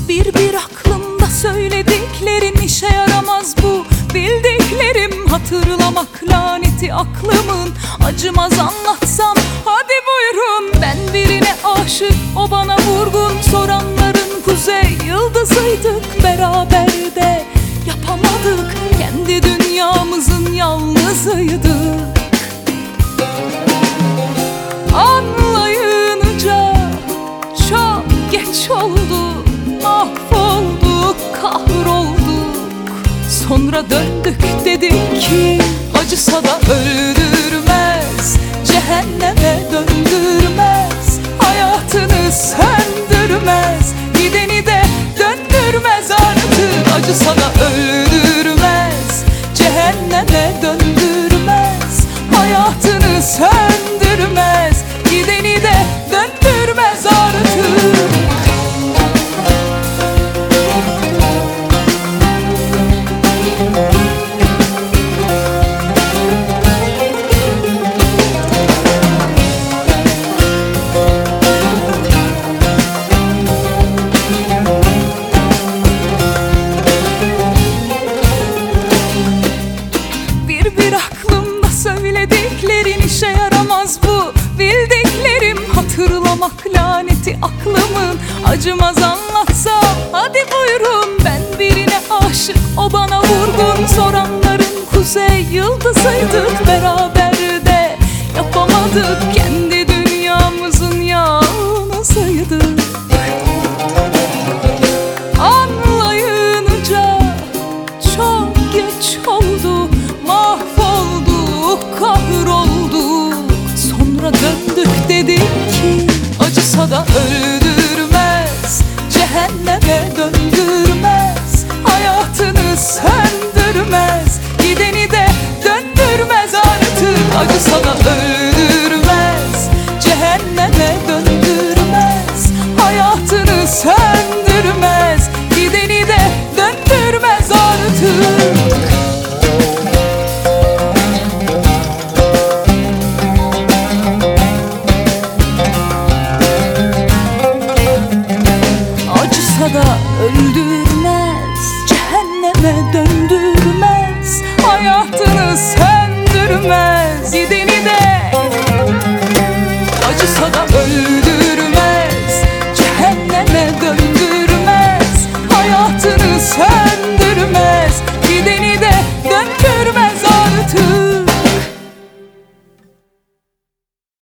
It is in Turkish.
Bir aklımda söylediklerin işe yaramaz bu. Bildiklerim hatırlamak laneti aklımın. Acımaz anlatsam hadi buyurun. Ben birine aşık, o bana vurgun. Soranların kuzey yıldızıydık. Beraber de yapamadık, kendi dünyamızın yalnızıydık. Anlayınca çok geç oldu. Mahvolduk, kahrolduk. Sonra döndük, dedik ki acısa da öldürmez, cehenneme döndürmez, hayatını söndürmez, gideni de döndürmez artık. Acısa da öldürmez, cehenneme döndürmez, hayatını söndürmez, gideni de döndürmez artık. Bir aklımda söylediklerin işe yaramaz bu. Bildiklerim hatırlamak laneti aklımın. Acımaz anlatsam hadi buyurun. Ben birine aşık, o bana vurgun. Soranların kuzey yıldızıydık. Beraber de yapamadık, kendi dünyamızın yalnızıydık. Anlayınca çok geç oldu. Mahvolduk, kahrolduk. Sonra döndük, dedik ki acısa da öldürmez, cehenneme döndürmez, hayatını söndürmez, gideni de döndürmez artık. Acısa da öldürmez, cehenneme döndürmez, hayatını söndürmez, gideni de döndürmez artık. Da öldürmez, cehenneme döndürmez, hayatını söndürmez, gideni de acısa da öldürmez.